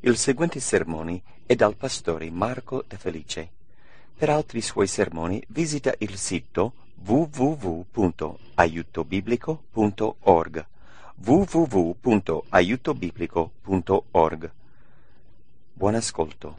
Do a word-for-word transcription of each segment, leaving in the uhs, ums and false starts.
Il seguente sermone è dal pastore Marco De Felice. Per altri suoi sermoni visita il sito w w w punto aiuto biblico punto org w w w punto aiuto biblico punto org. Buon ascolto.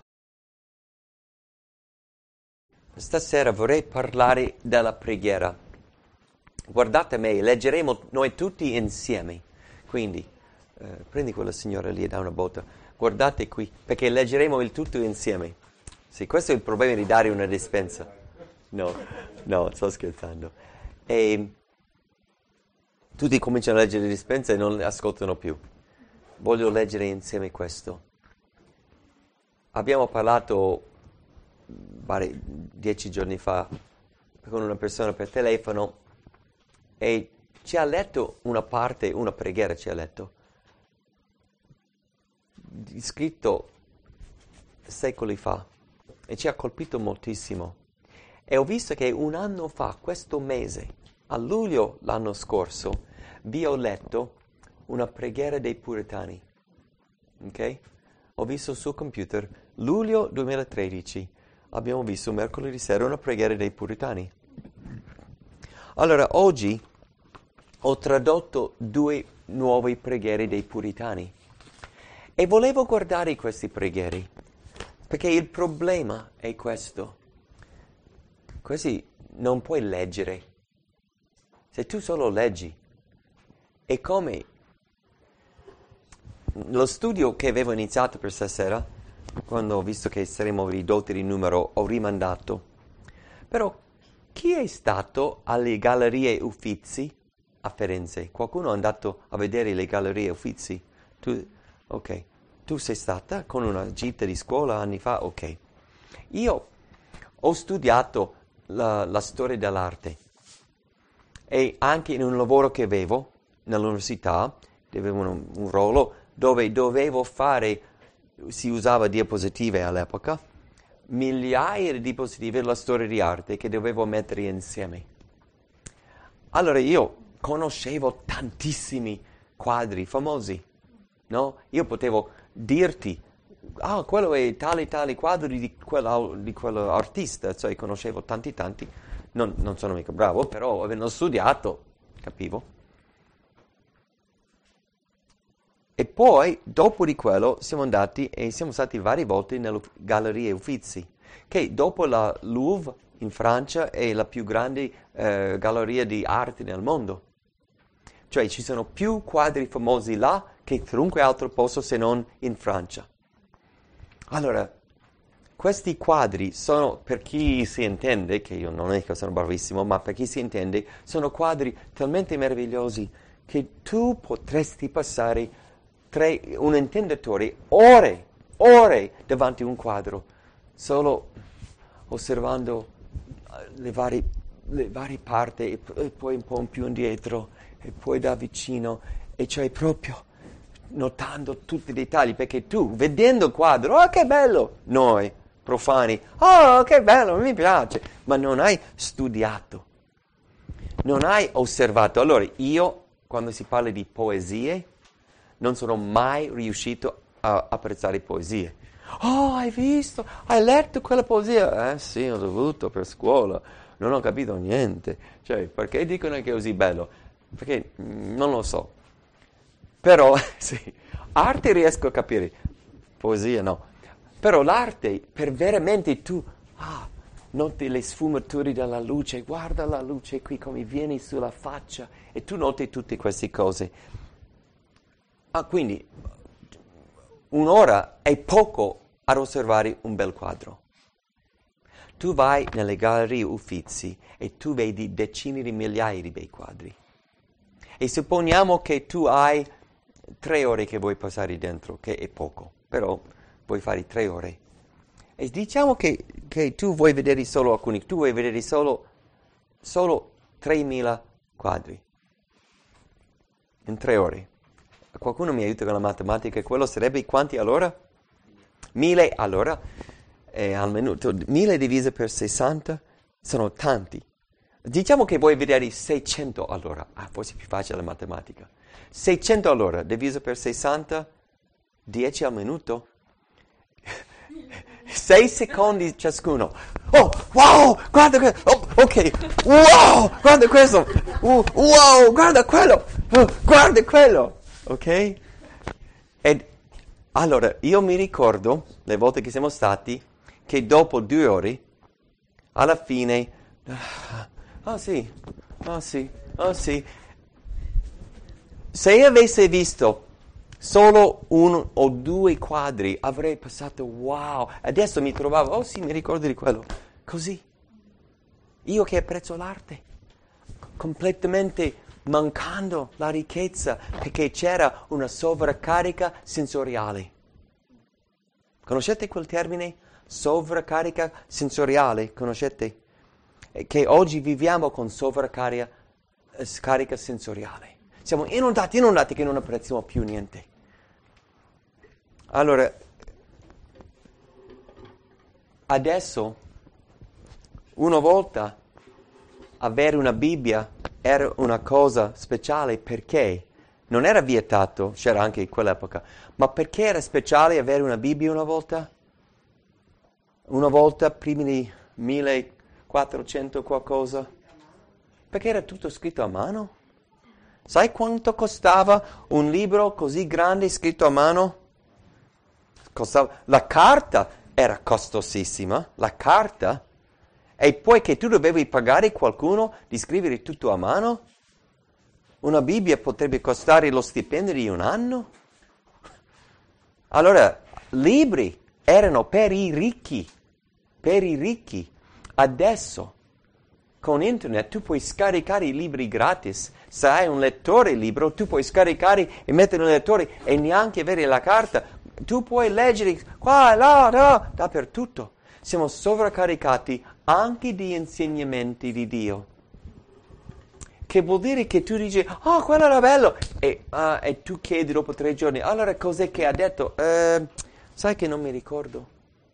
Stasera vorrei parlare della preghiera. Guardate me, leggeremo noi tutti insieme. Quindi, eh, prendi quella signora lì e dà una botta. Guardate qui, perché leggeremo il tutto insieme. Sì, questo è il problema di dare una dispensa. No, no, sto scherzando. E tutti cominciano a leggere le dispense e non le ascoltano più. Voglio leggere insieme questo. Abbiamo parlato vari, dieci giorni fa con una persona per telefono e ci ha letto una parte, una preghiera ci ha letto, scritto secoli fa, e ci ha colpito moltissimo. E ho visto che un anno fa, questo mese, a luglio l'anno scorso, vi ho letto una preghiera dei puritani. Ok? Ho visto sul computer, luglio duemilatredici, abbiamo visto mercoledì sera una preghiera dei puritani. Allora, oggi ho tradotto due nuove preghiere dei puritani e volevo guardare queste preghiere, perché il problema è questo. Così non puoi leggere. Se tu solo leggi, è come lo studio che avevo iniziato per stasera, quando ho visto che saremmo ridotti di numero, ho rimandato. Però chi è stato alle Gallerie Uffizi a Firenze? Qualcuno è andato a vedere le Gallerie Uffizi? Tu, ok. Tu sei stata con una gita di scuola anni fa? Ok. Io ho studiato la, la storia dell'arte e anche in un lavoro che avevo nell'università, avevo un, un ruolo dove dovevo fare, si usava diapositive all'epoca, migliaia di diapositive della storia di arte che dovevo mettere insieme. Allora io conoscevo tantissimi quadri famosi, no? Io potevo dirti, ah, quello è tale tale quadro di, quella, di quell'artista, cioè conoscevo tanti tanti, non, non sono mica bravo, però avendo studiato, capivo. E poi, dopo di quello, siamo andati e siamo stati varie volte nelle Gallerie Uffizi, che dopo la Louvre in Francia è la più grande eh, galleria di arte nel mondo. Cioè ci sono più quadri famosi là che qualunque altro posto se non in Francia. Allora, questi quadri sono, per chi si intende, che io non è che sono bravissimo, ma per chi si intende, sono quadri talmente meravigliosi che tu potresti passare tre, un intendatore ore, ore davanti a un quadro, solo osservando le varie, le varie parti e, e poi un po' più indietro e poi da vicino, e cioè proprio notando tutti i dettagli, perché tu vedendo il quadro, oh che bello, noi profani, oh che bello, mi piace, ma non hai studiato, non hai osservato. Allora io, quando si parla di poesie, non sono mai riuscito a apprezzare poesie. Oh, hai visto? Hai letto quella poesia? Eh sì, ho dovuto per scuola, non ho capito niente. Cioè, perché dicono che è così bello? Perché mm, non lo so. Però, sì, arte riesco a capire, poesia no. Però l'arte, per veramente tu, ah, noti le sfumature della luce, guarda la luce qui come viene sulla faccia, e tu noti tutte queste cose. Ah, quindi un'ora è poco ad osservare un bel quadro. Tu vai nelle Gallerie Uffizi e tu vedi decine di migliaia di bei quadri. E supponiamo che tu hai tre ore che vuoi passare dentro, che è poco, però vuoi fare tre ore. E diciamo che, che tu vuoi vedere solo alcuni, tu vuoi vedere solo, solo tremila quadri in tre ore. Qualcuno mi aiuta con la matematica? Quello sarebbe quanti all'ora? Mille all'ora, eh, al minuto. Mille diviso per sessanta sono tanti. Diciamo che vuoi vedere seicento all'ora. Ah, forse è più facile la matematica. seicento all'ora diviso per sessanta, dieci al minuto. sei secondi ciascuno. Oh, wow, guarda questo. Oh, ok, wow, guarda questo. Uh, wow, guarda quello. Uh, guarda quello. Ok? Ed allora, io mi ricordo, le volte che siamo stati, che dopo due ore, alla fine, ah oh, sì, ah oh, sì, ah oh, sì. Se avessi visto solo uno o due quadri, avrei pensato, wow, adesso mi trovavo, oh sì, mi ricordo di quello, così. Io che apprezzo l'arte, completamente mancando la ricchezza, perché c'era una sovraccarica sensoriale. Conoscete quel termine? Sovraccarica sensoriale, conoscete? Che oggi viviamo con sovraccarica carica sensoriale. Siamo inondati, inondati che non apprezziamo più niente. Allora, adesso, una volta, avere una Bibbia era una cosa speciale perché non era vietato, c'era anche in quell'epoca, ma perché era speciale avere una Bibbia una volta? Una volta, prima di millequattrocento qualcosa? Perché era tutto scritto a mano? Sai quanto costava un libro così grande scritto a mano? Costava, la carta era costosissima, la carta, e poi che tu dovevi pagare qualcuno di scrivere tutto a mano? Una Bibbia potrebbe costare lo stipendio di un anno? Allora, libri erano per i ricchi, per i ricchi. Adesso, con internet, tu puoi scaricare i libri gratis. Se hai un lettore libro, tu puoi scaricare e mettere nel lettore e neanche avere la carta. Tu puoi leggere qua, là, là, dappertutto. Siamo sovraccaricati anche di insegnamenti di Dio. Che vuol dire che tu dici, oh, quello era bello, e, uh, e tu chiedi dopo tre giorni, allora cos'è che ha detto? Eh, sai che non mi ricordo,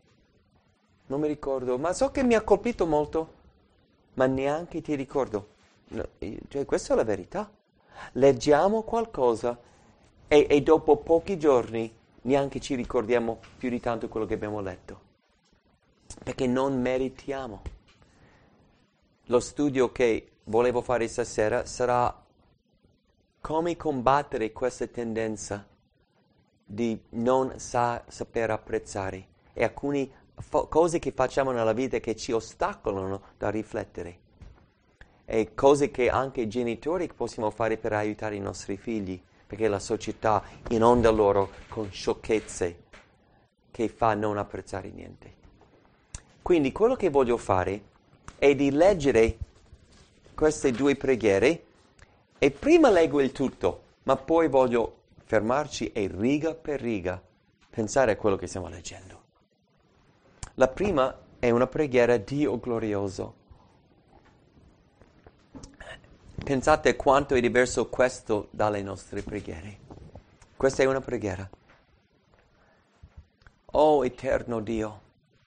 non mi ricordo, ma so che mi ha colpito molto, ma neanche ti ricordo. No, cioè, questa è la verità. Leggiamo qualcosa e, e dopo pochi giorni neanche ci ricordiamo più di tanto quello che abbiamo letto, perché non meritiamo. Lo studio che volevo fare stasera sarà come combattere questa tendenza di non sa- saper apprezzare e alcune fo- cose che facciamo nella vita che ci ostacolano da riflettere e cose che anche i genitori possiamo fare per aiutare i nostri figli, perché la società inonda loro con sciocchezze che fa non apprezzare niente. Quindi quello che voglio fare è di leggere queste due preghiere e prima leggo il tutto, ma poi voglio fermarci e riga per riga pensare a quello che stiamo leggendo. La prima è una preghiera Dio glorioso. Pensate quanto è diverso questo dalle nostre preghiere. Questa è una preghiera. Oh eterno Dio,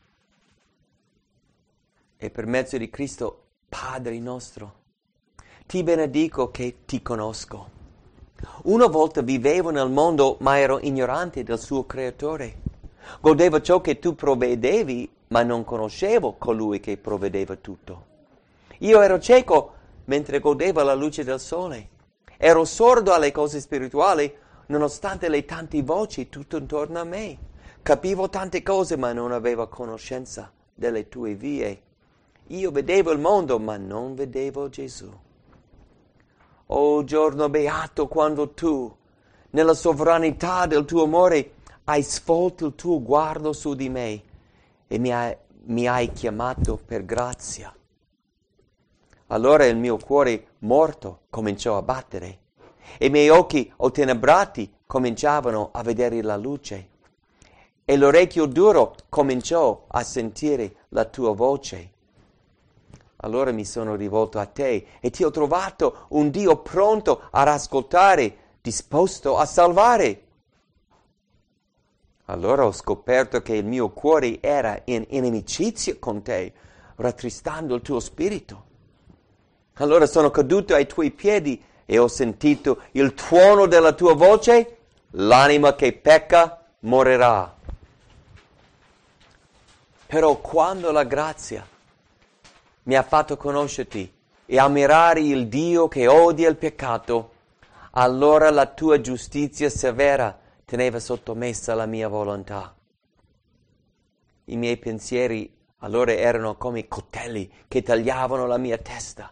e per mezzo di Cristo Padre nostro, ti benedico che ti conosco. Una volta vivevo nel mondo, ma ero ignorante del suo creatore. Godevo ciò che tu provvedevi, ma non conoscevo colui che provvedeva tutto. Io ero cieco mentre godevo la luce del sole. Ero sordo alle cose spirituali, nonostante le tante voci tutto intorno a me. Capivo tante cose, ma non avevo conoscenza delle tue vie. Io vedevo il mondo, ma non vedevo Gesù. O giorno beato quando tu, nella sovranità del tuo amore, hai svolto il tuo guardo su di me e mi hai, mi hai chiamato per grazia. Allora il mio cuore morto cominciò a battere e i miei occhi ottenebrati cominciavano a vedere la luce e l'orecchio duro cominciò a sentire la tua voce. Allora mi sono rivolto a te e ti ho trovato un Dio pronto ad ascoltare, disposto a salvare. Allora ho scoperto che il mio cuore era in inimicizia con te, rattristando il tuo spirito. Allora sono caduto ai tuoi piedi e ho sentito il tuono della tua voce, l'anima che pecca morirà. Però quando la grazia mi ha fatto conoscerti e ammirare il Dio che odia il peccato, allora la tua giustizia severa teneva sottomessa la mia volontà. I miei pensieri allora erano come coltelli che tagliavano la mia testa.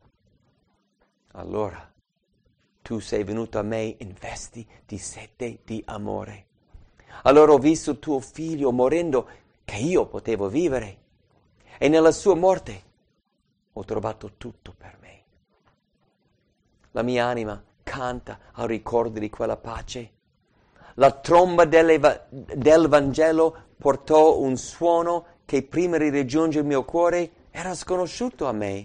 Allora tu sei venuto a me in vesti di sete di amore. Allora ho visto tuo figlio morendo che io potevo vivere e nella sua morte ho trovato tutto per me. La mia anima canta al ricordo di quella pace. La tromba delle, del Vangelo portò un suono che prima di raggiungere il mio cuore era sconosciuto a me.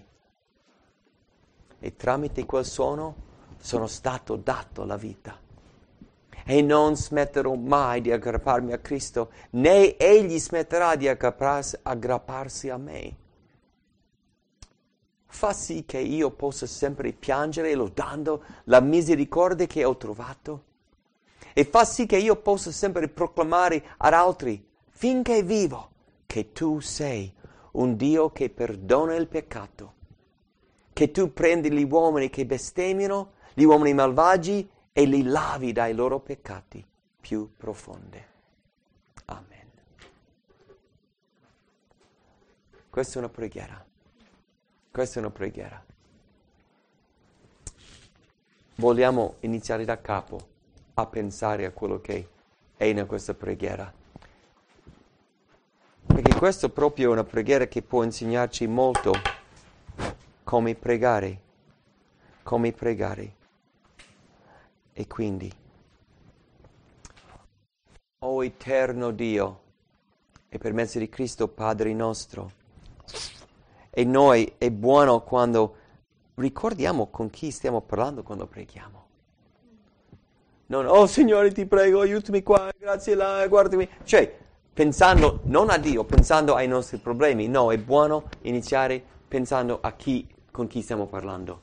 E tramite quel suono sono stato dato la vita. E non smetterò mai di aggrapparmi a Cristo, né Egli smetterà di aggrapparsi, aggrapparsi a me. Fa sì che io possa sempre piangere lodando la misericordia che ho trovato. E fa sì che io possa sempre proclamare ad altri, finché vivo, che tu sei un Dio che perdona il peccato, che tu prendi gli uomini che bestemmiano, gli uomini malvagi, e li lavi dai loro peccati più profondi. Amen. Questa è una preghiera. Questa è una preghiera. Vogliamo iniziare da capo a pensare a quello che è in questa preghiera. Perché questa è proprio una preghiera che può insegnarci molto come pregare. Come pregare. E quindi, o eterno Dio, e per mezzo di Cristo Padre nostro, e noi è buono quando ricordiamo con chi stiamo parlando quando preghiamo. Non, oh Signore ti prego, aiutami qua, grazie là, guardami. Cioè, pensando non a Dio, pensando ai nostri problemi. No, è buono iniziare pensando a chi, con chi stiamo parlando.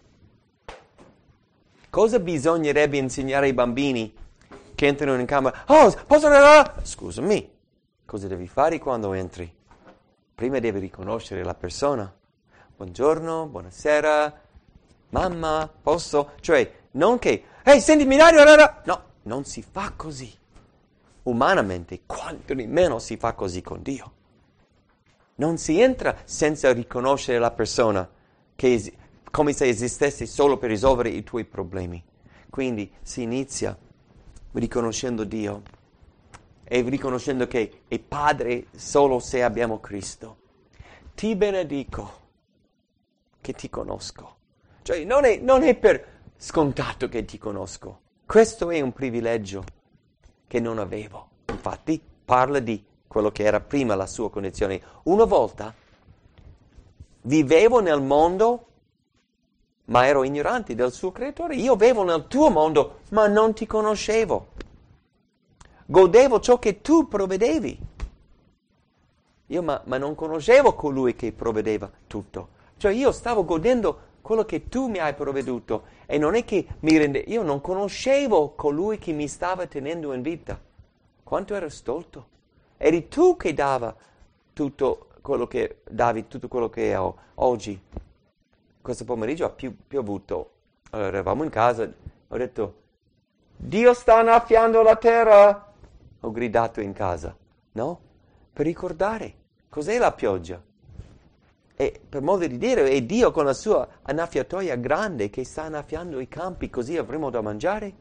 Cosa bisognerebbe insegnare ai bambini che entrano in camera? Oh, posso andare? Scusami, cosa devi fare quando entri? Prima devi riconoscere la persona. Buongiorno, buonasera, mamma, posso? Cioè, non che, ehi, sentimi, no, non si fa così. Umanamente, quanto di meno si fa così con Dio. Non si entra senza riconoscere la persona, che es- come se esistesse solo per risolvere i tuoi problemi. Quindi si inizia riconoscendo Dio e riconoscendo che è Padre solo se abbiamo Cristo. Ti benedico che ti conosco. Cioè non è, non è per scontato che ti conosco. Questo è un privilegio che non avevo. Infatti parla di quello che era prima la sua condizione. Una volta vivevo nel mondo, ma ero ignorante del suo creatore. Io vivevo nel tuo mondo, ma non ti conoscevo. Godevo ciò che tu provvedevi. Io ma, ma non conoscevo colui che provvedeva tutto. Cioè io stavo godendo quello che tu mi hai provveduto. E non è che mi rende... Io non conoscevo colui che mi stava tenendo in vita. Quanto ero stolto. Eri tu che dava tutto quello che davi, tutto quello che ho oggi. Questo pomeriggio ha pi- piovuto. Allora eravamo in casa, ho detto, Dio sta annaffiando la terra. Ho gridato in casa, no? Per ricordare cos'è la pioggia. E per modo di dire, è Dio con la sua annaffiatoia grande che sta annaffiando i campi così avremo da mangiare.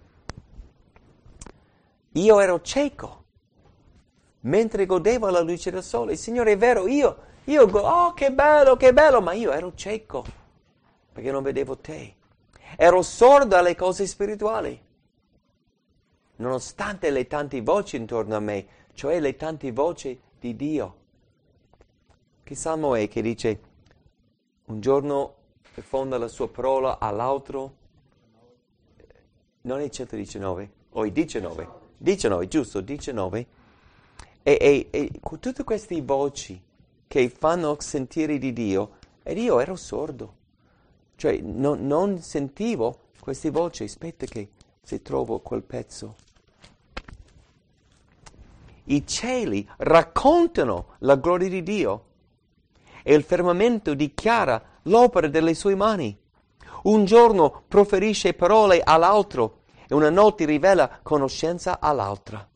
Io ero cieco, mentre godevo la luce del sole. Signore, è vero, io, io, oh che bello, che bello, ma io ero cieco, perché non vedevo te. Ero sordo alle cose spirituali, nonostante le tante voci intorno a me, cioè le tante voci di Dio. Che salmo è che dice, un giorno fonda la sua parola all'altro, non è centodiciannove, o è diciannove, diciannove, giusto, diciannove, e, e, e tutte queste voci che fanno sentire di Dio, ed io ero sordo, cioè non, non sentivo queste voci. Aspetta che se trovo quel pezzo. i cieli raccontano la gloria di Dio e il firmamento dichiara l'opera delle sue mani. Un giorno proferisce parole all'altro e una notte rivela conoscenza all'altra.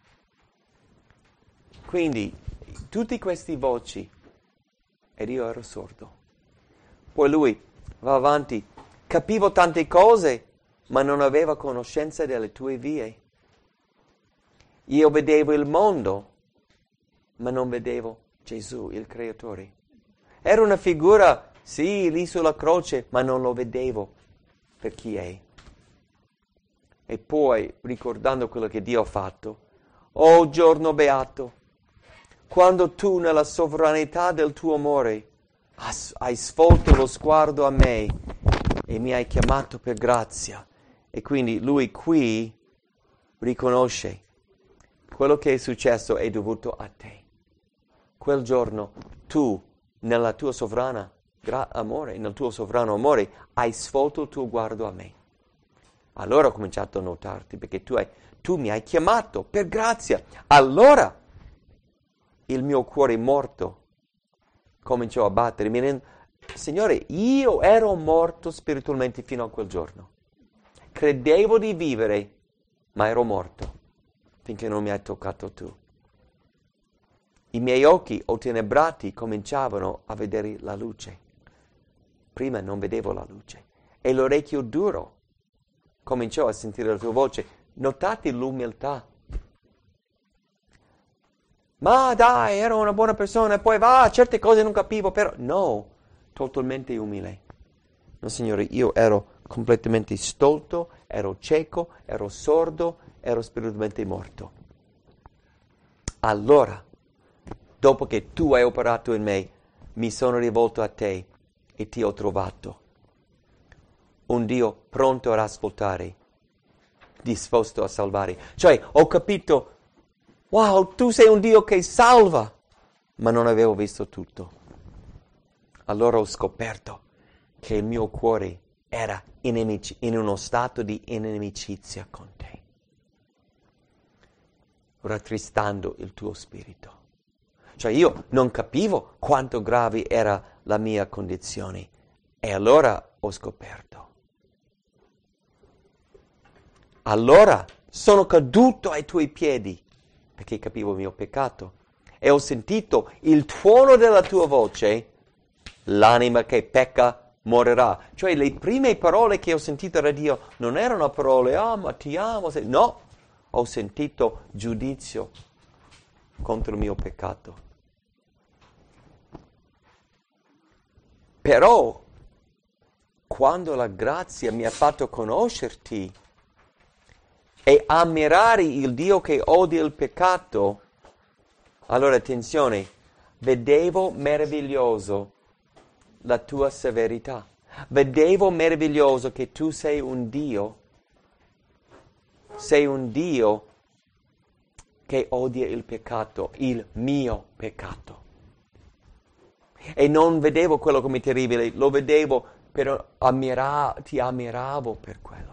Quindi, tutte queste voci, ed io ero sordo. Poi lui va avanti, capivo tante cose, ma non avevo conoscenza delle tue vie. Io vedevo il mondo, ma non vedevo Gesù, il Creatore. Era una figura, sì, lì sulla croce, ma non lo vedevo per chi è. E poi, ricordando quello che Dio ha fatto, oh giorno beato, quando tu nella sovranità del tuo amore hai svolto lo sguardo a me e mi hai chiamato per grazia. E quindi lui qui riconosce quello che è successo è dovuto a te. Quel giorno tu, nella tua sovrana gra- amore, nel tuo sovrano amore, hai svolto il tuo sguardo a me. Allora ho cominciato a notarti, perché tu, hai, tu mi hai chiamato per grazia. Allora il mio cuore morto cominciò a battere. Mi rendo... Signore, io ero morto spiritualmente fino a quel giorno. Credevo di vivere, ma ero morto finché non mi hai toccato tu. I miei occhi ottenebrati cominciavano a vedere la luce. Prima non vedevo la luce. E l'orecchio duro cominciò a sentire la tua voce. Notate l'umiltà. Ma dai, ero una buona persona, e poi va, certe cose non capivo, però no, totalmente umile. No, Signore, io ero completamente stolto, ero cieco, ero sordo, ero spiritualmente morto. Allora, dopo che tu hai operato in me, mi sono rivolto a te e ti ho trovato. Un Dio pronto ad ascoltare, disposto a salvare. Cioè, ho capito, wow, tu sei un Dio che salva, ma non avevo visto tutto. Allora ho scoperto che il mio cuore era inimici- in uno stato di inimicizia con te, rattristando il tuo spirito. Cioè io non capivo quanto grave era la mia condizione e allora ho scoperto. Allora sono caduto ai tuoi piedi perché capivo il mio peccato e ho sentito il tuono della tua voce, l'anima che pecca morirà. Cioè le prime parole che ho sentito da Dio non erano parole, ah ma ti amo, no, ho sentito giudizio contro il mio peccato. Però quando la grazia mi ha fatto conoscerti e ammirare il Dio che odia il peccato, allora attenzione, vedevo meraviglioso la tua severità. Vedevo meraviglioso che tu sei un Dio, sei un Dio che odia il peccato, il mio peccato. E non vedevo quello come terribile, lo vedevo, però ammira- ti ammiravo per quello.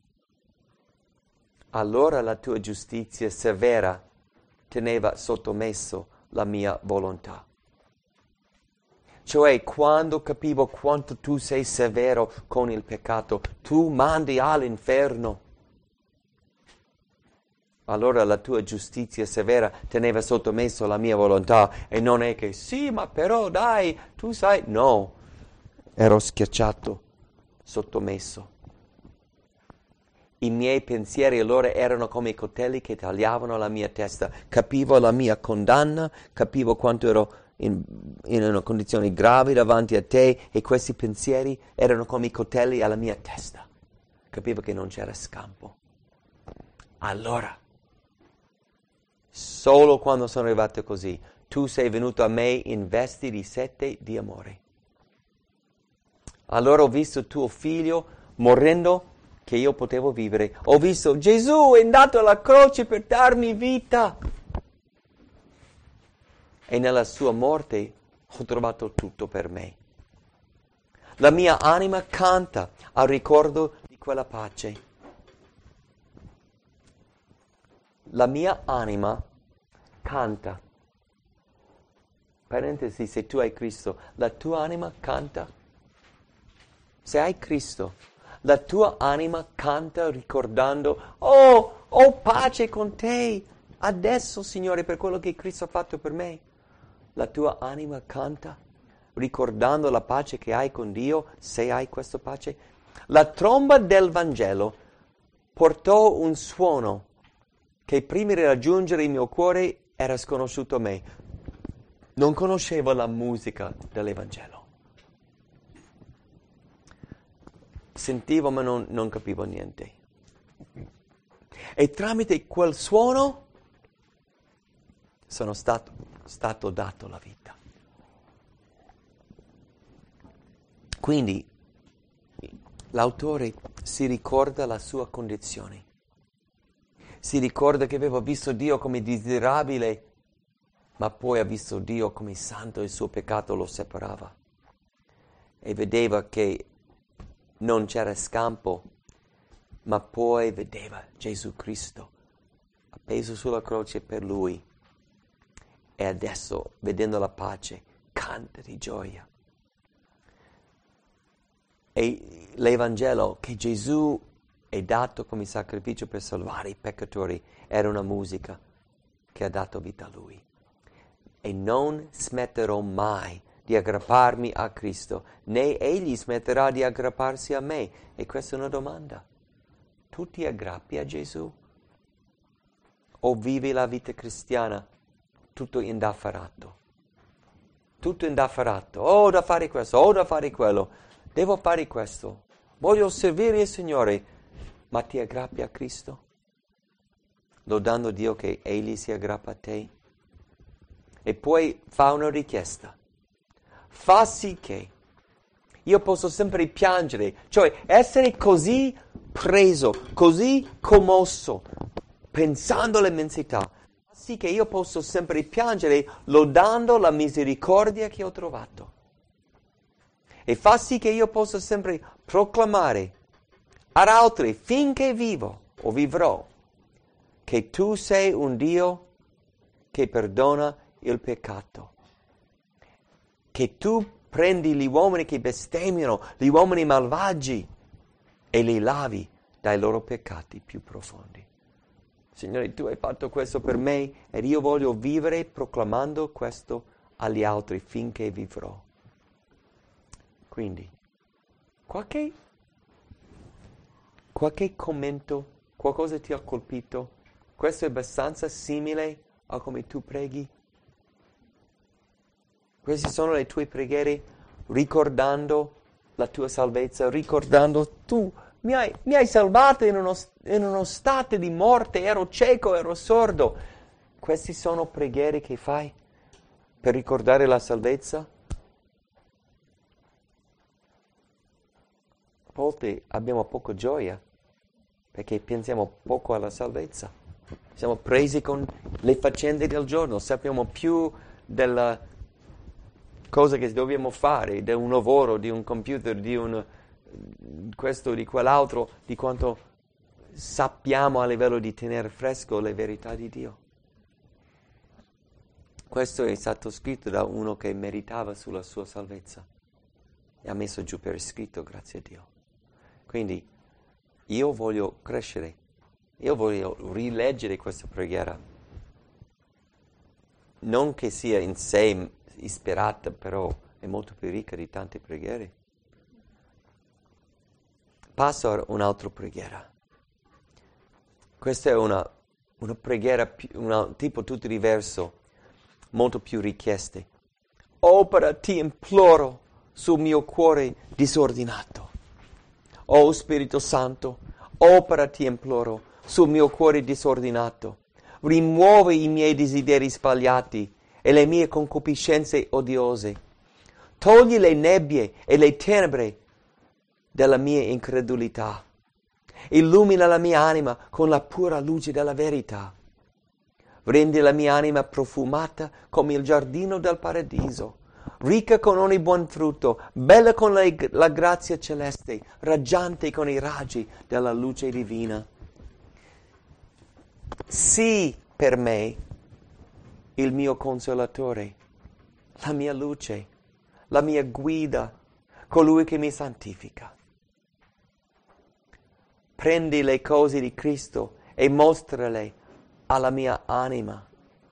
Allora la tua giustizia severa teneva sottomesso la mia volontà. Cioè, quando capivo quanto tu sei severo con il peccato, tu mandi all'inferno. Allora la tua giustizia severa teneva sottomesso la mia volontà. E non è che, sì, ma però dai, tu sai... No, ero schiacciato, sottomesso. I miei pensieri allora erano come i coltelli che tagliavano la mia testa. Capivo la mia condanna, capivo quanto ero in, in una condizione grave davanti a te e questi pensieri erano come i coltelli alla mia testa. Capivo che non c'era scampo. Allora, solo quando sono arrivato così, tu sei venuto a me in vesti di sete di amore. Allora ho visto tuo figlio morendo che io potevo vivere. Ho visto Gesù è andato alla croce per darmi vita. E nella sua morte ho trovato tutto per me. La mia anima canta al ricordo di quella pace. La mia anima canta. Parentesi, se tu hai Cristo, la tua anima canta. Se hai Cristo, la tua anima canta ricordando, oh, ho pace con te, adesso Signore, per quello che Cristo ha fatto per me. La tua anima canta ricordando la pace che hai con Dio, se hai questa pace. La tromba del Vangelo portò un suono che prima di raggiungere il mio cuore era sconosciuto a me. Non conoscevo la musica dell'Evangelo. Sentivo ma non, non capivo niente. E tramite quel suono sono stato, stato dato la vita. Quindi l'autore si ricorda la sua condizione. Si ricorda che aveva visto Dio come desiderabile, ma poi ha visto Dio come santo e il suo peccato lo separava. E vedeva che non c'era scampo, ma poi vedeva Gesù Cristo appeso sulla croce per lui. E adesso, vedendo la pace, canta di gioia. E l'Evangelo che Gesù è dato come sacrificio per salvare i peccatori era una musica che ha dato vita a lui. E non smetterò mai di aggrapparmi a Cristo, né egli smetterà di aggrapparsi a me. E questa è una domanda. Tu ti aggrappi a Gesù? O vivi la vita cristiana tutto indaffarato? Tutto indaffarato. Ho da fare questo, ho da fare quello. Devo fare questo. Voglio servire il Signore. Ma ti aggrappi a Cristo? Lodando Dio che egli si aggrappa a te? E poi fa una richiesta. Fa sì che io posso sempre piangere, cioè essere così preso, così commosso, pensando all'immensità, fa sì che io posso sempre piangere lodando la misericordia che ho trovato. E fa sì che io possa sempre proclamare ad altri, finché vivo o vivrò, che tu sei un Dio che perdona il peccato. Che tu prendi gli uomini che bestemmiano, gli uomini malvagi, e li lavi dai loro peccati più profondi. Signore, tu hai fatto questo per me ed io voglio vivere proclamando questo agli altri finché vivrò. Quindi, qualche, qualche commento, qualcosa ti ha colpito? Questo è abbastanza simile a come tu preghi? Queste sono le tue preghiere ricordando la tua salvezza, ricordando tu mi hai, mi hai salvato in uno, in uno stato di morte, ero cieco, ero sordo. Queste sono preghiere che fai per ricordare la salvezza? A volte abbiamo poco gioia perché pensiamo poco alla salvezza. Siamo presi con le faccende del giorno, sappiamo più della cosa che dobbiamo fare, di un lavoro, di un computer, di un questo, di quell'altro, di quanto sappiamo a livello di tenere fresco le verità di Dio. Questo è stato scritto da uno che meditava sulla sua salvezza e ha messo giù per iscritto, grazie a Dio. Quindi io voglio crescere, io voglio rileggere questa preghiera, non che sia in sé ispirata, però è molto più ricca di tante preghiere. Passo a un'altra preghiera. Questa è una, una preghiera, più, un tipo tutto diverso, molto più richieste. Opera, ti imploro, sul mio cuore disordinato. Oh Spirito Santo, opera, ti imploro, sul mio cuore disordinato. Rimuovi i miei desideri sbagliati e le mie concupiscenze odiose. Togli le nebbie e le tenebre della mia incredulità. Illumina la mia anima con la pura luce della verità. Rendi la mia anima profumata come il giardino del paradiso, ricca con ogni buon frutto, bella con la, la grazia celeste, raggiante con i raggi della luce divina. Sii per me il mio consolatore, la mia luce, la mia guida, colui che mi santifica. Prendi le cose di Cristo e mostrale alla mia anima.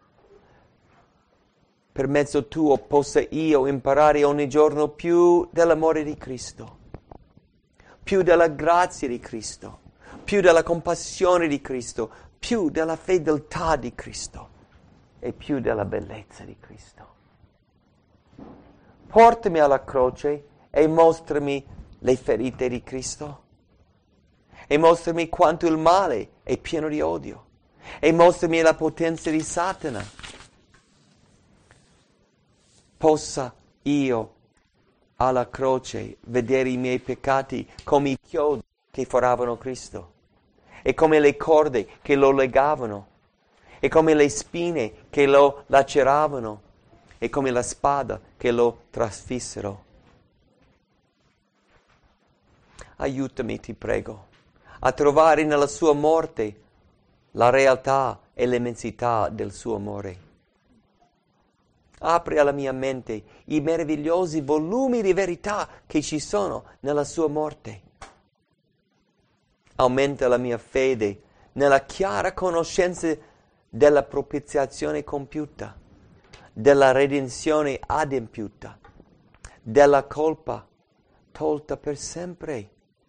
Per mezzo tuo possa io imparare ogni giorno più dell'amore di Cristo, più della grazia di Cristo, più della compassione di Cristo, più della fedeltà di Cristo e più della bellezza di Cristo. Portami alla croce e mostrami le ferite di Cristo e mostrami quanto il male è pieno di odio e mostrami la potenza di Satana. Possa io alla croce vedere i miei peccati come i chiodi che foravano Cristo e come le corde che lo legavano e come le spine che lo laceravano e come la spada che lo trasfissero. Aiutami, ti prego, a trovare nella sua morte la realtà e l'immensità del suo amore. Apri alla mia mente i meravigliosi volumi di verità che ci sono nella sua morte. Aumenta la mia fede nella chiara conoscenza della propiziazione compiuta, della redenzione adempiuta, della colpa tolta per sempre,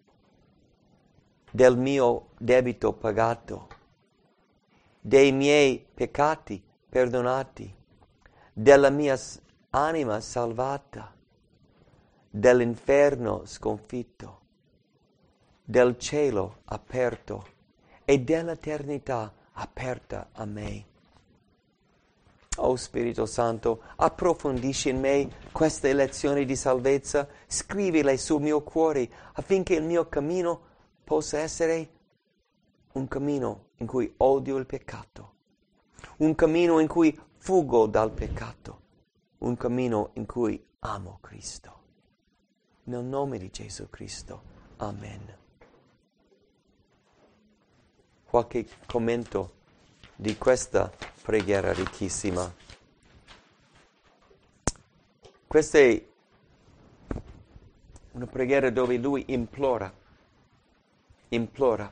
del mio debito pagato, dei miei peccati perdonati, della mia anima salvata, dell'inferno sconfitto, del cielo aperto e dell'eternità aperta a me. Oh Spirito Santo, approfondisci in me queste lezioni di salvezza, scrivile sul mio cuore affinché il mio cammino possa essere un cammino in cui odio il peccato, un cammino in cui fuggo dal peccato, un cammino in cui amo Cristo. Nel nome di Gesù Cristo. Amen. Qualche commento di questa preghiera ricchissima. Questa è una preghiera dove lui implora, implora.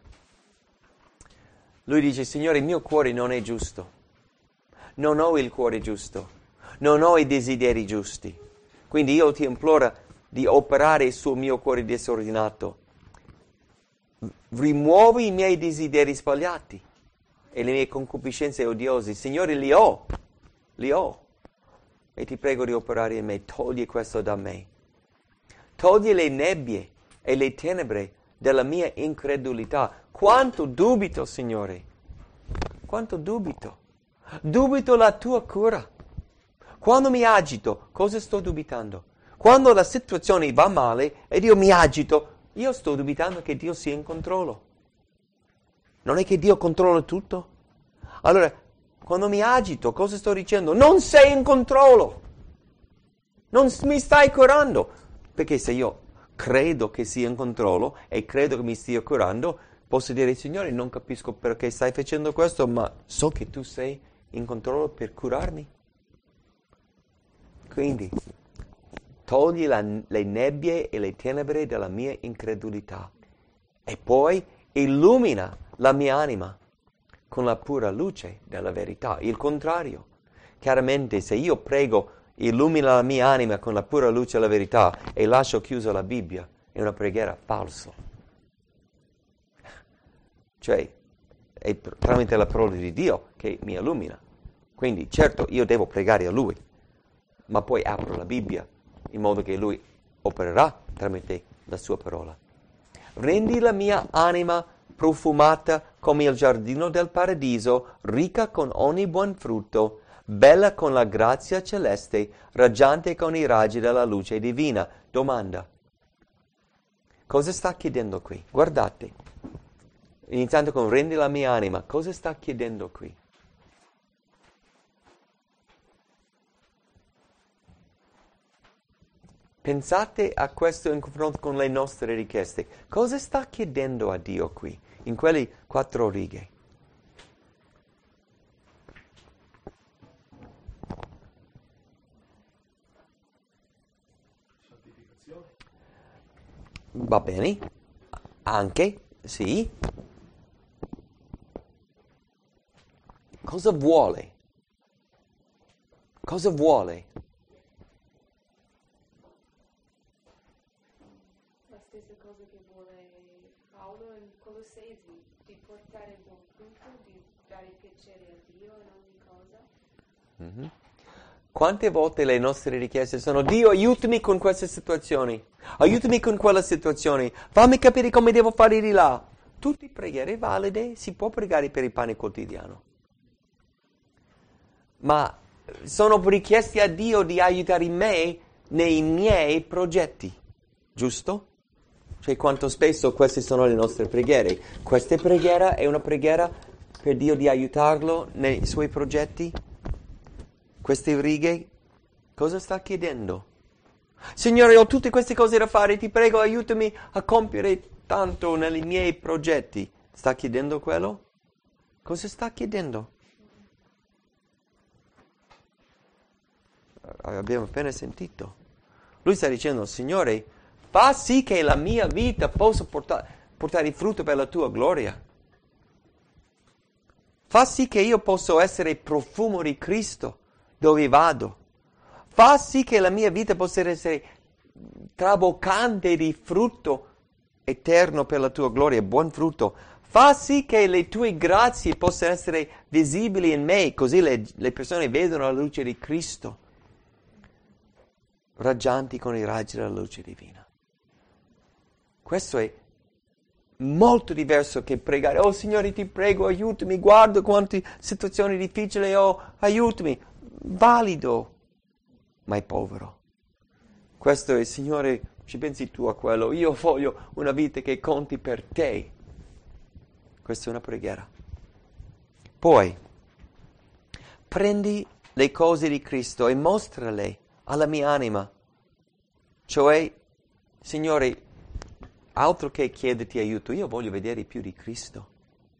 Lui dice: Signore, il mio cuore non è giusto. Non ho il cuore giusto, non ho i desideri giusti. Quindi io ti imploro di operare sul mio cuore disordinato. Rimuovi i miei desideri sbagliati e le mie concupiscenze odiose. Signore, li ho, li ho. E ti prego di operare in me. Togli questo da me. Togli le nebbie e le tenebre della mia incredulità. Quanto dubito, Signore. Quanto dubito. Dubito la tua cura. Quando mi agito, cosa sto dubitando? Quando la situazione va male ed io mi agito, io sto dubitando che Dio sia in controllo. Non è che Dio controlla tutto? Allora, quando mi agito, cosa sto dicendo? Non sei in controllo. Non mi stai curando. Perché se io credo che sia in controllo e credo che mi stia curando, posso dire: Signore, non capisco perché stai facendo questo, ma so che tu sei in controllo per curarmi. Quindi, togli la, le nebbie e le tenebre della mia incredulità e poi illumina la mia anima con la pura luce della verità. Il contrario. Chiaramente, se io prego illumina la mia anima con la pura luce della verità e lascio chiusa la Bibbia, è una preghiera falsa. Cioè, è tramite la parola di Dio che mi illumina. Quindi, certo, io devo pregare a Lui, ma poi apro la Bibbia in modo che Lui opererà tramite la sua parola. Rendi la mia anima profumata come il giardino del paradiso, ricca con ogni buon frutto, bella con la grazia celeste, raggiante con i raggi della luce divina. Domanda: cosa sta chiedendo qui? Guardate. Iniziando con rendi la mia anima, cosa sta chiedendo qui? Pensate a questo in confronto con le nostre richieste. Cosa sta chiedendo a Dio qui, in quelle quattro righe? Va bene, anche, sì. Cosa vuole? Cosa vuole? La stessa cosa che vuole Paolo in Colossesi, di portare buon frutto, di dare piacere a Dio in ogni cosa. Mm-hmm. Quante volte le nostre richieste sono: Dio, aiutami con queste situazioni, aiutami con quella situazione, fammi capire come devo fare di là. Tutte preghiere valide, si può pregare per il pane quotidiano. Ma sono richieste a Dio di aiutare me nei miei progetti, giusto? Cioè quanto spesso queste sono le nostre preghiere. Questa preghiera è una preghiera per Dio di aiutarlo nei suoi progetti? Queste righe, cosa sta chiedendo? Signore, ho tutte queste cose da fare, ti prego aiutami a compiere tanto nei miei progetti. Sta chiedendo quello? Cosa sta chiedendo? Abbiamo appena sentito. Lui sta dicendo: Signore, fa sì che la mia vita possa portare, portare frutto per la tua gloria. Fa sì che io possa essere profumo di Cristo dove vado. Fa sì che la mia vita possa essere traboccante di frutto eterno per la tua gloria, buon frutto. Fa sì che le tue grazie possano essere visibili in me, così le, le persone vedono la luce di Cristo, raggianti con i raggi della luce divina. Questo è molto diverso che pregare: oh Signore, ti prego, aiutami, guarda quante situazioni difficili ho, aiutami. Valido, ma è povero. Questo è: Signore, ci pensi tu a quello, io voglio una vita che conti per te. Questa è una preghiera. Poi prendi le cose di Cristo e mostrale alla mia anima. Cioè, Signore, altro che chiederti aiuto, io voglio vedere più di Cristo.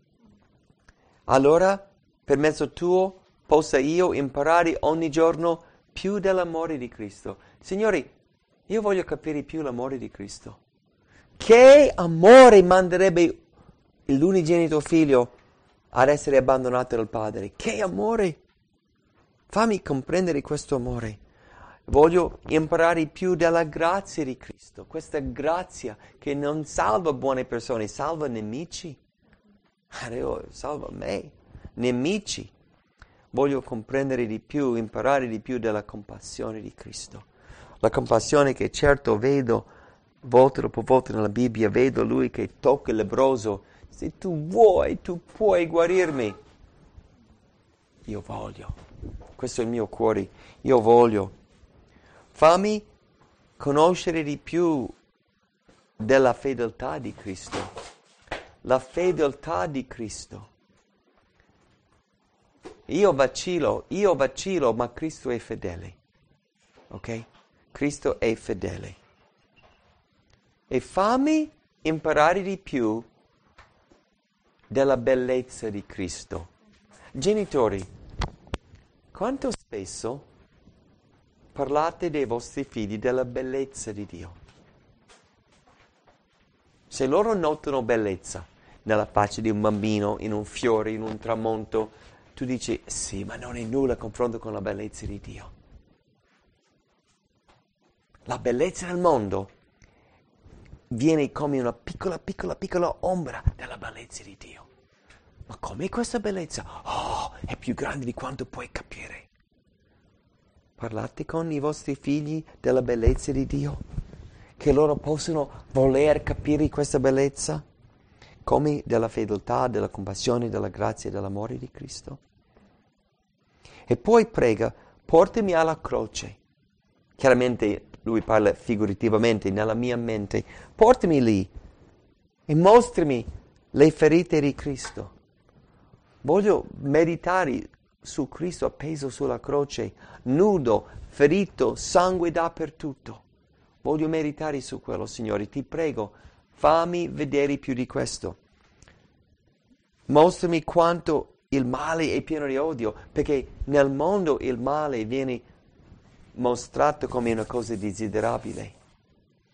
Allora, per mezzo tuo, possa io imparare ogni giorno più dell'amore di Cristo. Signore, io voglio capire più l'amore di Cristo. Che amore manderebbe l'unigenito figlio ad essere abbandonato dal Padre? Che amore! Fammi comprendere questo amore. Voglio imparare più della grazia di Cristo, questa grazia che non salva buone persone, salva nemici. Salva me, nemici. Voglio comprendere di più, imparare di più della compassione di Cristo. La compassione che certo vedo volta dopo volta nella Bibbia, vedo lui che tocca il lebbroso. Se tu vuoi, tu puoi guarirmi. Io voglio. Questo è il mio cuore. Io voglio. Fammi conoscere di più della fedeltà di Cristo. La fedeltà di Cristo. Io vacillo, io vacillo, ma Cristo è fedele. Ok? Cristo è fedele. E fammi imparare di più della bellezza di Cristo. Genitori, quanto spesso parlate dei vostri figli della bellezza di Dio? Se loro notano bellezza nella faccia di un bambino, in un fiore, in un tramonto, tu dici: sì, ma non è nulla a confronto con la bellezza di Dio. La bellezza del mondo viene come una piccola, piccola, piccola ombra della bellezza di Dio. Ma com'è questa bellezza? Oh, è più grande di quanto puoi capire. Parlate con i vostri figli della bellezza di Dio, che loro possono voler capire questa bellezza, come della fedeltà, della compassione, della grazia e dell'amore di Cristo. E poi prega: portami alla croce. Chiaramente lui parla figurativamente, nella mia mente. Portami lì e mostrami le ferite di Cristo. Voglio meditare su Cristo appeso sulla croce, nudo, ferito, sangue dappertutto. Voglio meditare su quello, Signore. Ti prego, fammi vedere più di questo. Mostrami quanto il male è pieno di odio, perché nel mondo il male viene mostrato come una cosa desiderabile.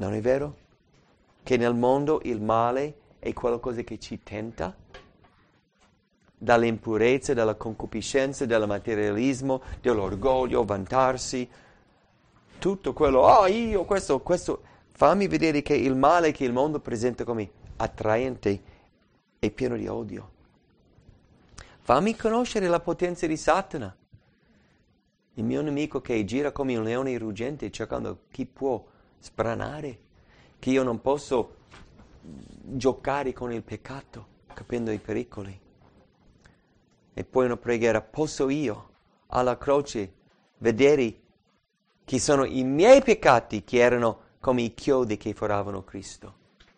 Non è vero? Che nel mondo il male è qualcosa che ci tenta, dall'impurezza, dalla concupiscenza, dal materialismo, dall'orgoglio, vantarsi, tutto quello, oh io, questo, questo, fammi vedere che il male che il mondo presenta come attraente è pieno di odio. Fammi conoscere la potenza di Satana, il mio nemico che gira come un leone ruggente cercando chi può sbranare, che io non posso giocare con il peccato, capendo i pericoli. E poi una preghiera, posso io alla croce vedere chi sono i miei peccati che erano come i chiodi che foravano Cristo,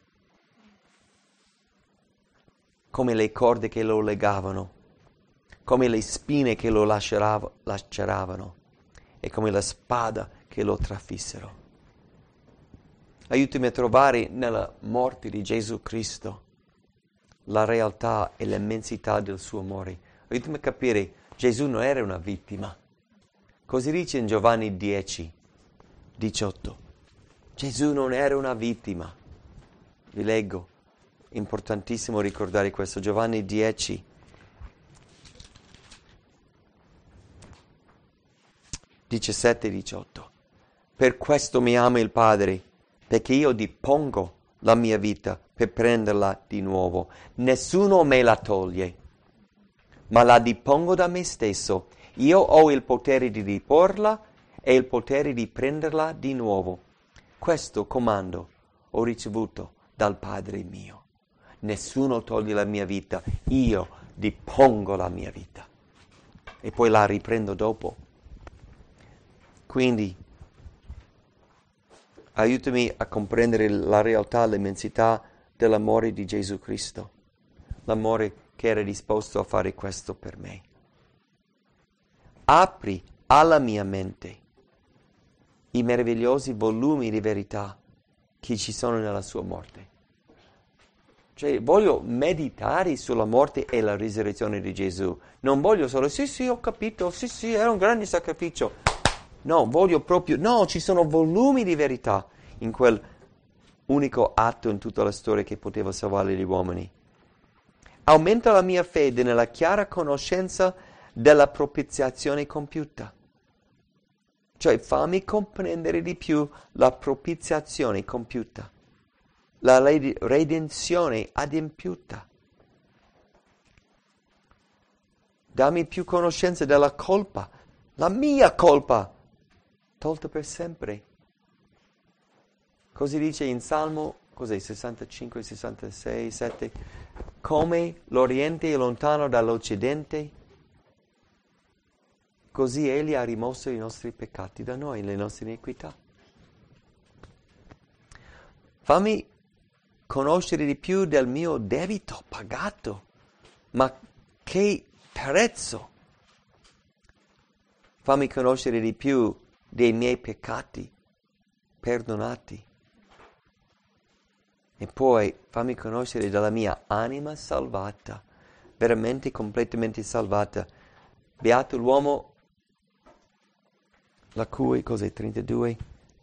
come le corde che lo legavano, come le spine che lo laceravano e come la spada che lo trafissero. Aiutami a trovare nella morte di Gesù Cristo la realtà e l'immensità del suo amore. Aiutami a capire, Gesù non era una vittima. Così dice in Giovanni dieci, diciotto. Gesù non era una vittima. Vi leggo, importantissimo ricordare questo, Giovanni dieci, diciassette e diciotto. Per questo mi ama il Padre, perché io dipongo la mia vita per prenderla di nuovo. Nessuno me la toglie, ma la dipongo da me stesso. Io ho il potere di diporla e il potere di prenderla di nuovo. Questo comando ho ricevuto dal Padre mio. Nessuno toglie la mia vita, io dipongo la mia vita e poi la riprendo dopo. Quindi aiutami a comprendere la realtà, l'immensità dell'amore di Gesù Cristo, l'amore che era disposto a fare questo per me. Apri alla mia mente i meravigliosi volumi di verità che ci sono nella sua morte. Cioè, voglio meditare sulla morte e la risurrezione di Gesù. Non voglio solo, sì, sì, ho capito, sì, sì, era un grande sacrificio. No, voglio proprio, no, ci sono volumi di verità in quel unico atto in tutta la storia che poteva salvare gli uomini. Aumenta la mia fede nella chiara conoscenza della propiziazione compiuta. Cioè, fammi comprendere di più la propiziazione compiuta, la redenzione adempiuta. Dammi più conoscenza della colpa, la mia colpa, tolta per sempre. Così dice in Salmo, cos'è, sessantacinque, sessantasei, sette, come l'Oriente è lontano dall'Occidente, così Egli ha rimosso i nostri peccati da noi, le nostre iniquità. Fammi conoscere di più del mio debito pagato, ma che prezzo! Fammi conoscere di più dei miei peccati perdonati. E poi fammi conoscere della mia anima salvata, veramente completamente salvata. Beato l'uomo la cui, cos'è, trentadue?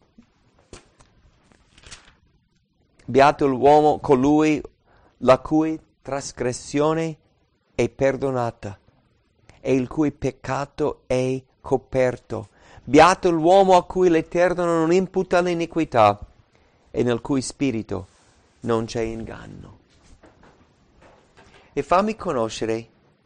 Beato l'uomo colui la cui trasgressione è perdonata e il cui peccato è coperto. Beato l'uomo a cui l'Eterno non imputa l'iniquità e nel cui spirito non c'è inganno. E fammi conoscere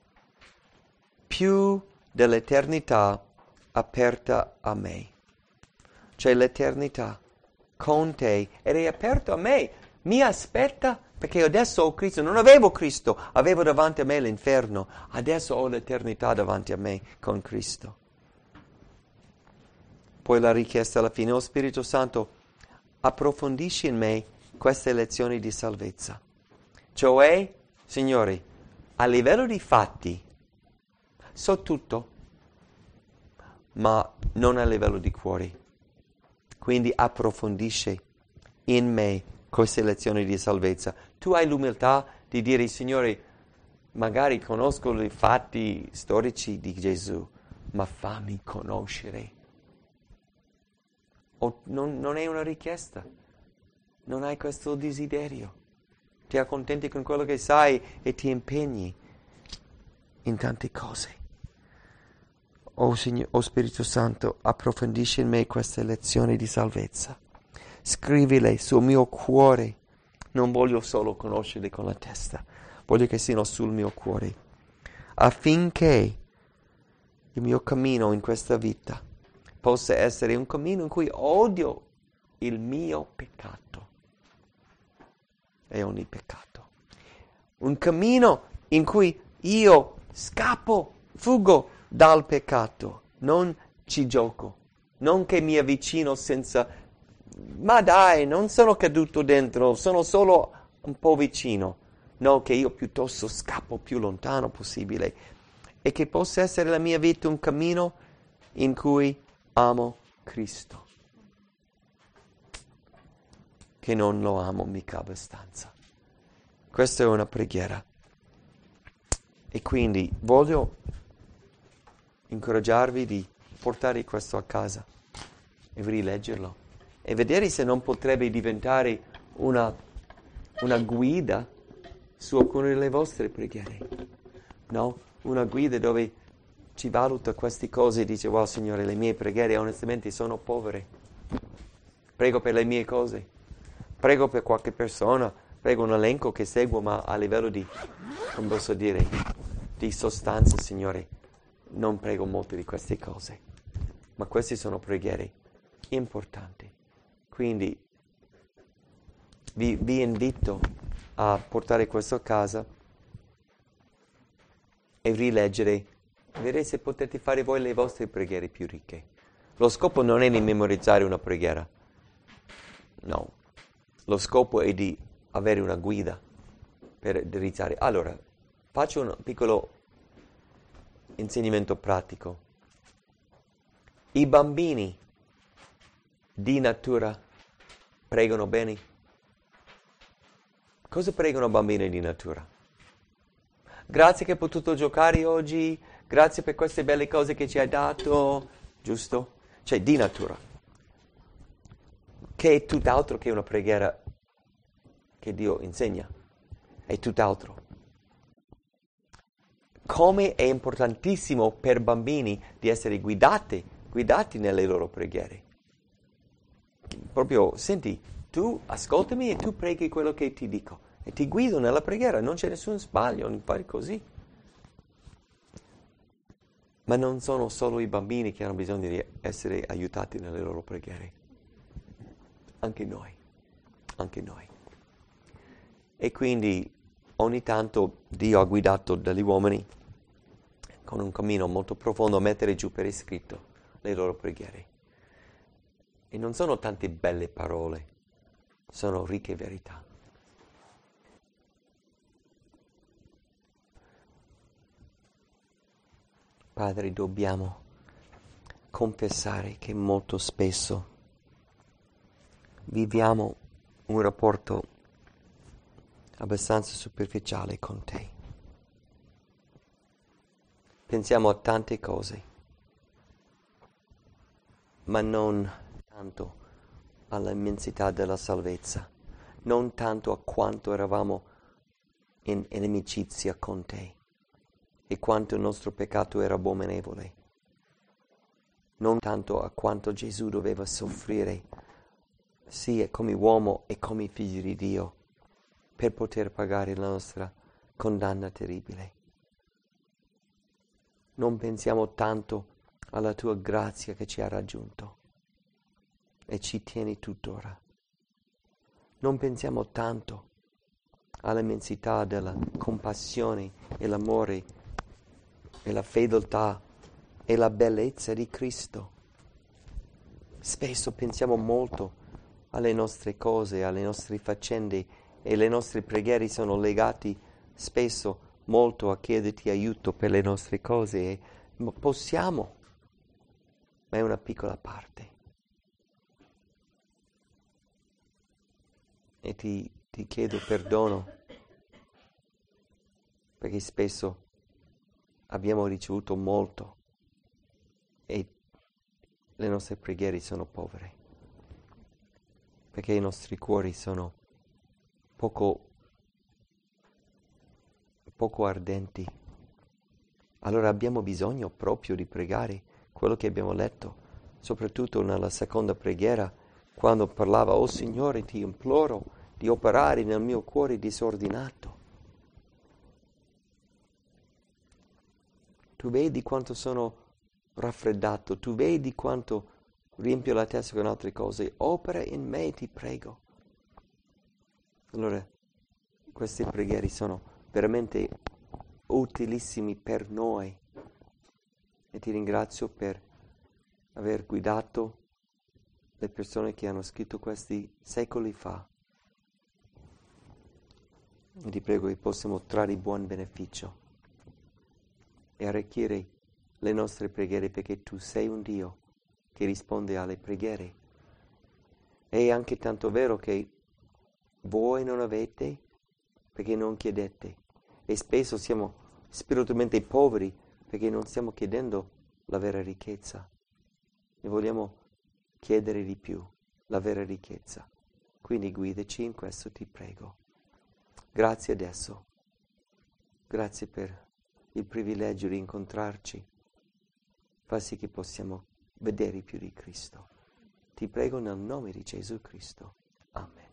più dell'eternità aperta a me. Cioè l'eternità con te ed è aperto a me. Mi aspetta perché adesso ho Cristo. Non avevo Cristo, avevo davanti a me l'inferno. Adesso ho l'eternità davanti a me con Cristo. Poi la richiesta alla fine, oh Spirito Santo, approfondisci in me queste lezioni di salvezza. Cioè, Signore, a livello di fatti, so tutto, ma non a livello di cuore. Quindi approfondisci in me queste lezioni di salvezza. Tu hai l'umiltà di dire, Signore, magari conosco i fatti storici di Gesù, ma fammi conoscere. O non, non è una richiesta, Non hai questo desiderio. Ti accontenti con quello che sai e ti impegni in tante cose. Oh, Signore, oh Spirito Santo, approfondisci in me queste lezioni di salvezza. Scrivile sul mio cuore. Non voglio solo conoscerle con la testa, voglio che siano sul mio cuore, affinché il mio cammino in questa vita possa essere un cammino in cui odio il mio peccato e ogni peccato. Un cammino in cui io scappo, fuggo dal peccato, non ci gioco, non che mi avvicino senza... Ma dai, non sono caduto dentro, sono solo un po' vicino. No, che io piuttosto scappo più lontano possibile. E che possa essere la mia vita un cammino in cui amo Cristo. Che non lo amo mica abbastanza. Questa è una preghiera. E quindi voglio incoraggiarvi di portare questo a casa e rileggerlo. E vedere se non potrebbe diventare una, una guida su alcune delle vostre preghiere. No? Una guida dove ci valuta queste cose e dice, wow Signore, le mie preghiere onestamente sono povere. Prego per le mie cose. Prego per qualche persona. Prego un elenco che seguo, ma a livello di, come posso dire, di sostanza, Signore, non prego molte di queste cose. Ma queste sono preghiere importanti. Quindi vi, vi invito a portare questo a casa e rileggere, vedere se potete fare voi le vostre preghiere più ricche. Lo scopo non è di memorizzare una preghiera, no. Lo scopo è di avere una guida per realizzare. Allora, faccio un piccolo insegnamento pratico. I bambini di natura pregano bene? Cosa pregano bambini di natura? Grazie che hai potuto giocare oggi, grazie per queste belle cose che ci hai dato, giusto? Cioè, di natura. Che è tutt'altro che una preghiera che Dio insegna. È tutt'altro. Come è importantissimo per bambini di essere guidati, guidati nelle loro preghiere. Proprio, senti, tu ascoltami e tu preghi quello che ti dico. E ti guido nella preghiera, non c'è nessun sbaglio, non fare così. Ma non sono solo i bambini che hanno bisogno di essere aiutati nelle loro preghiere. Anche noi, anche noi. E quindi ogni tanto Dio ha guidato degli uomini con un cammino molto profondo a mettere giù per iscritto le loro preghiere. E non sono tante belle parole, sono ricche verità. Padre, dobbiamo confessare che molto spesso viviamo un rapporto abbastanza superficiale con te. Pensiamo a tante cose, ma non tanto all'immensità della salvezza, non tanto a quanto eravamo in inimicizia con te e quanto il nostro peccato era abominevole, non tanto a quanto Gesù doveva soffrire, sia come uomo e come figlio di Dio, per poter pagare la nostra condanna terribile. Non pensiamo tanto alla tua grazia che ci ha raggiunto e ci tieni tuttora. Non pensiamo tanto all'immensità della compassione e l'amore e la fedeltà e la bellezza di Cristo. Spesso pensiamo molto alle nostre cose, alle nostre faccende e le nostre preghiere sono legate spesso molto a chiederti aiuto per le nostre cose. E possiamo, ma è una piccola parte. E ti, ti chiedo perdono perché spesso abbiamo ricevuto molto e le nostre preghiere sono povere. perché i nostri cuori sono poco, poco ardenti. Allora abbiamo bisogno proprio di pregare quello che abbiamo letto, soprattutto nella seconda preghiera, quando parlava: «Oh Signore, ti imploro di operare nel mio cuore disordinato». Tu vedi quanto sono raffreddato, tu vedi quanto riempio la testa con altre cose, opera in me, ti prego. Allora, queste preghiere sono veramente utilissimi per noi e ti ringrazio per aver guidato le persone che hanno scritto questi secoli fa. E ti prego che possiamo trarre buon beneficio e arricchire le nostre preghiere, perché tu sei un Dio che risponde alle preghiere. È anche tanto vero che voi non avete perché non chiedete, e spesso siamo spiritualmente poveri perché non stiamo chiedendo la vera ricchezza e vogliamo chiedere di più, la vera ricchezza. Quindi guidaci in questo, ti prego. Grazie adesso, grazie per il privilegio di incontrarci, fa sì che possiamo vedere più di Cristo. Ti prego nel nome di Gesù Cristo. Amen.